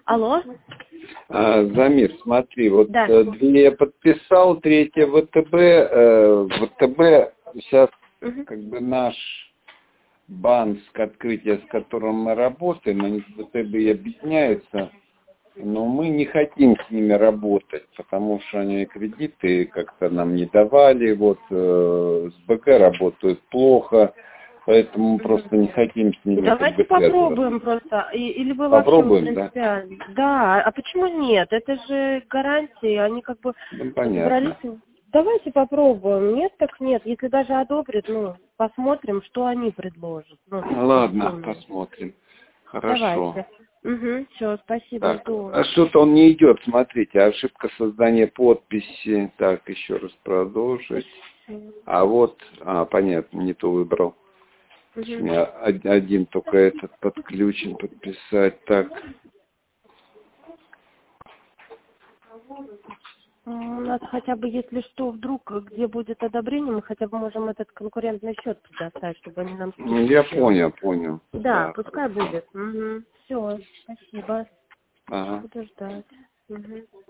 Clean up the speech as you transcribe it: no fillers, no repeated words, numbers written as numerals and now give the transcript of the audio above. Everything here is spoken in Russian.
Алло? Замир, смотри, вот Да. 2 я подписал, 3 ВТБ. ВТБ сейчас как бы наш банк, открытие, с которым мы работаем, они с ВТБ объединяются, но мы не хотим с ними работать, потому что они кредиты как-то нам не давали, вот с БК работают плохо. Поэтому мы просто не хотим с ними. Давайте попробуем просто. Или вы попробуем, вообще, в принципе, да. А почему нет? Это же гарантии, они как бы понятно. собрались. Давайте попробуем. Нет, так нет. Если даже одобрят, посмотрим, что они предложат. Ладно, посмотрим. Хорошо. Давайте. Все, спасибо, Так, жду. а что-то он не идет, смотрите, ошибка создания подписи. Так, еще раз продолжить. А вот, понятно, не то выбрал. У меня один только этот подключен, подписать. Так. У нас хотя бы, если что, вдруг, где будет одобрение, мы хотя бы можем этот конкурентный счет предоставить, чтобы они нам скидку Я сделали. понял. Да, пускай будет. Все, спасибо. Ага. Буду ждать.